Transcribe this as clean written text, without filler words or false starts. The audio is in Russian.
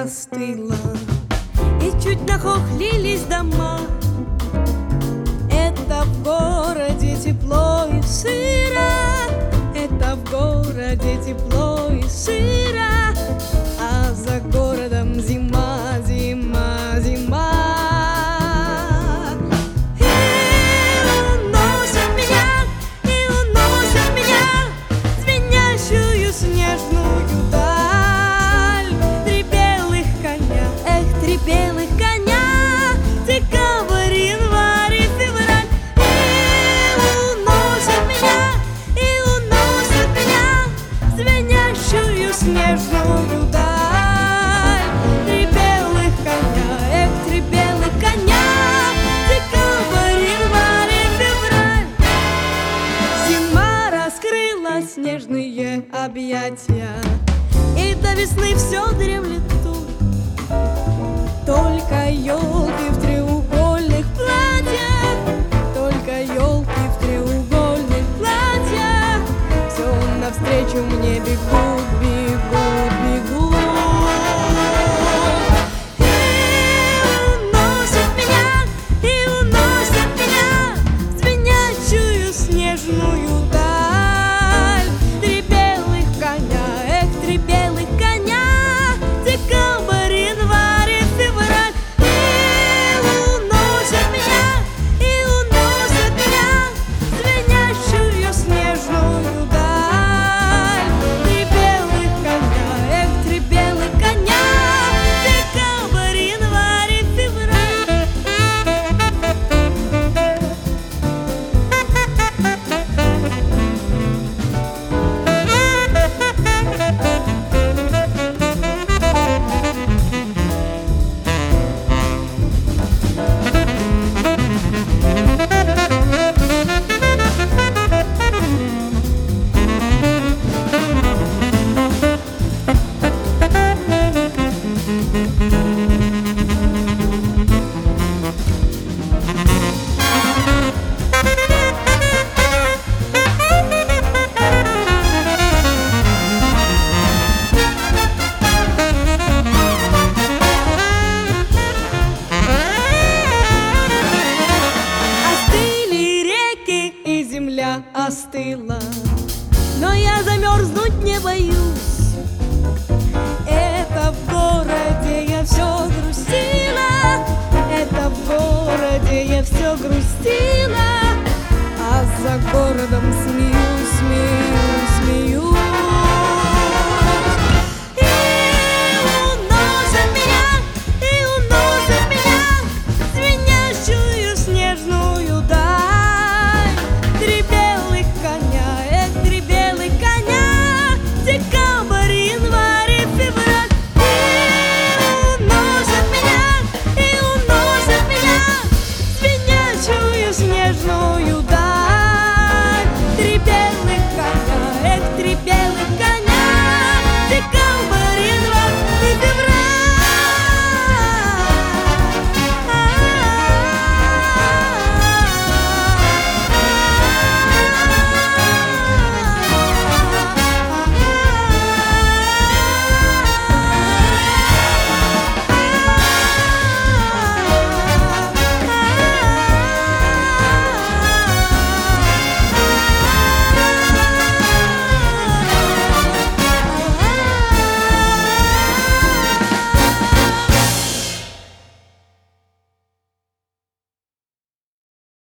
остыла, и чуть нахохлились дома. Это в городе тепло и сыро, это в городе тепло и сыро, а за городом зима, зима, зима. Снежную даль, три белых коня, эх, три белых коня, декабрь, январь и февраль. Зима раскрыла снежные объятия, и до весны все дремлет тут. Только елки в треугольных платьях, только елки в треугольных платьях, все навстречу мне бегут, бегут, бегут. И уносят меня в звенящую снежную даль. Три белых коня, эх, три белых коня, декабрь, январь и февраль. И уносят меня в звенящую снежную даль. Земля остыла, но я замерзнуть не боюсь. Это в городе я все грустила, это в городе я все грустила, а за городом